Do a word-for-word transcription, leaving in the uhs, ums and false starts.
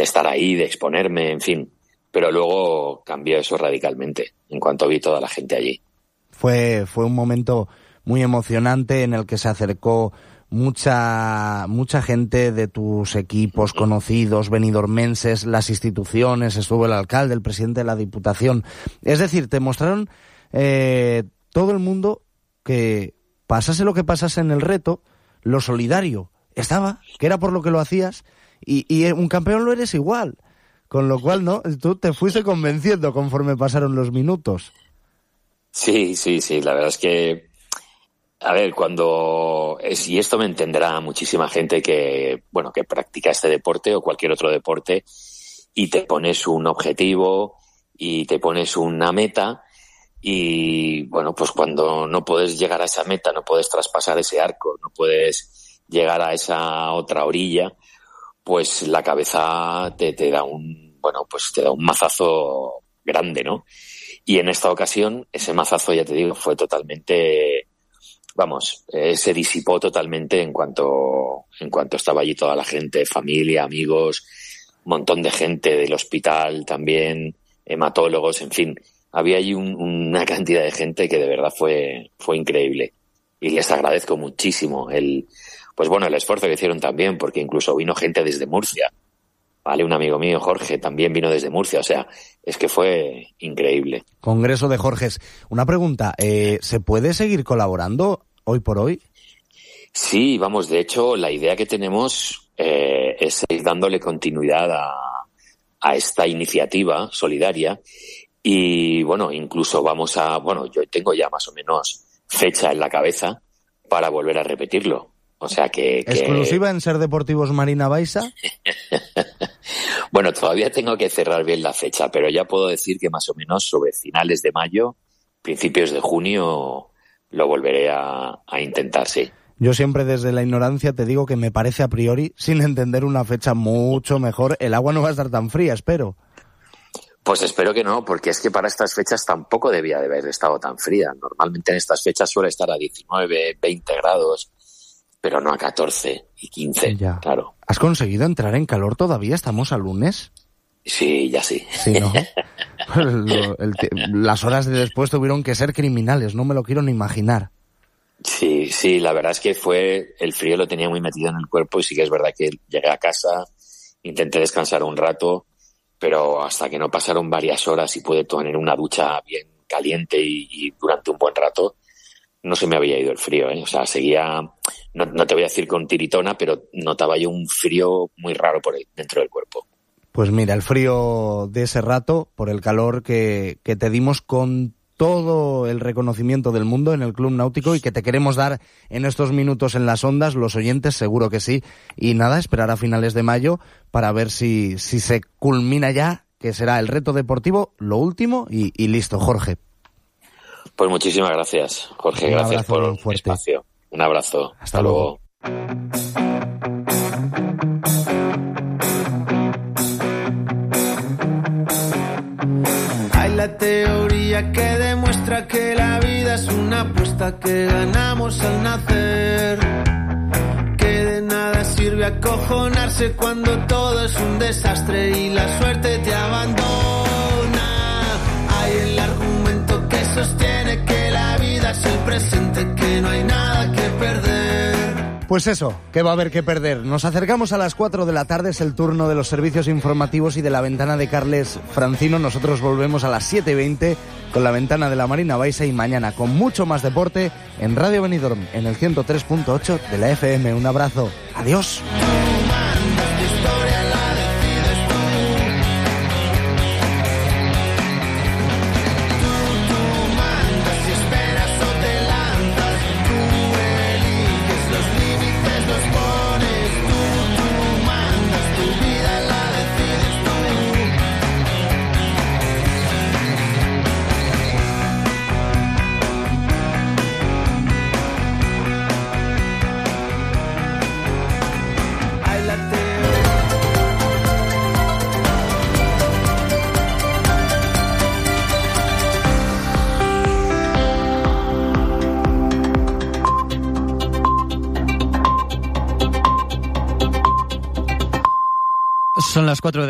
estar ahí, de exponerme, en fin. Pero luego cambió eso radicalmente en cuanto vi toda la gente allí. Fue, fue un momento muy emocionante en el que se acercó mucha mucha gente de tus equipos conocidos, benidormenses, las instituciones, estuvo el alcalde, el presidente de la Diputación. Es decir, te mostraron eh, todo el mundo que pasase lo que pasase en el reto, lo solidario estaba, que era por lo que lo hacías, y, y un campeón lo eres igual. Con lo cual, ¿no? Tú te fuiste convenciendo conforme pasaron los minutos. Sí, sí, sí. La verdad es que, a ver, cuando es, y esto me entenderá muchísima gente que, bueno, que practica este deporte o cualquier otro deporte y te pones un objetivo y te pones una meta y, bueno, pues cuando no puedes llegar a esa meta, no puedes traspasar ese arco, no puedes llegar a esa otra orilla, pues la cabeza te, te da un, bueno, pues te da un mazazo grande, ¿no? Y en esta ocasión, ese mazazo, ya te digo, fue totalmente, vamos, eh, se disipó totalmente en cuanto, en cuanto estaba allí toda la gente, familia, amigos, un montón de gente del hospital también, hematólogos, en fin. Había allí un, una cantidad de gente que de verdad fue, fue increíble. Y les agradezco muchísimo el, pues bueno, el esfuerzo que hicieron también, porque incluso vino gente desde Murcia. Vale, un amigo mío, Jorge, también vino desde Murcia. O sea, es que fue increíble. Congreso de Jorges. Una pregunta, eh, ¿se puede seguir colaborando hoy por hoy? Sí, vamos, de hecho, la idea que tenemos eh, es seguir dándole continuidad a, a esta iniciativa solidaria. Y bueno, incluso vamos a, bueno, yo tengo ya más o menos fecha en la cabeza para volver a repetirlo. O sea que... que... ¿Exclusiva en Ser Deportivos Marina Baixa? Bueno, todavía tengo que cerrar bien la fecha, pero ya puedo decir que más o menos sobre finales de mayo, principios de junio, lo volveré a, a intentar, sí. Yo siempre desde la ignorancia te digo que me parece a priori, sin entender una fecha mucho mejor, el agua no va a estar tan fría, espero. Pues espero que no, porque es que para estas fechas tampoco debía de haber estado tan fría. Normalmente en estas fechas suele estar a diecinueve, veinte grados, pero no a catorce y quince, ya. Claro. ¿Has conseguido entrar en calor todavía? ¿Estamos a lunes? Sí, ya sí. Sí, ¿no? el, el, las horas de después tuvieron que ser criminales, no me lo quiero ni imaginar. Sí, sí, la verdad es que fue, el frío lo tenía muy metido en el cuerpo y sí que es verdad que llegué a casa, intenté descansar un rato, pero hasta que no pasaron varias horas y pude tener una ducha bien caliente y, y durante un buen rato, no se me había ido el frío, ¿eh? O sea, seguía, no, no te voy a decir con tiritona, pero notaba yo un frío muy raro por el, dentro del cuerpo. Pues mira, el frío de ese rato, por el calor que, que te dimos con todo el reconocimiento del mundo en el Club Náutico y que te queremos dar en estos minutos en las ondas, los oyentes seguro que sí. Y nada, esperar a finales de mayo para ver si, si se culmina ya, que será el reto deportivo, lo último y, y listo, Jorge. Pues muchísimas gracias, Jorge. Un gracias por el espacio. Un abrazo. Hasta, Hasta luego. luego. Hay la teoría que demuestra que la vida es una apuesta que ganamos al nacer. Que de nada sirve acojonarse cuando todo es un desastre y la suerte te abandona. Hay el argumento que sostiene que la vida es el presente, que no hay nada que perder. Pues eso, que va a haber que perder. Nos acercamos a las cuatro de la tarde, es el turno de los servicios informativos y de la ventana de Carles Francino. Nosotros volvemos a las siete y veinte con la ventana de la Marina Baixa y mañana con mucho más deporte en Radio Benidorm, en el ciento tres punto ocho de la F M. Un abrazo. Adiós. Son las cuatro de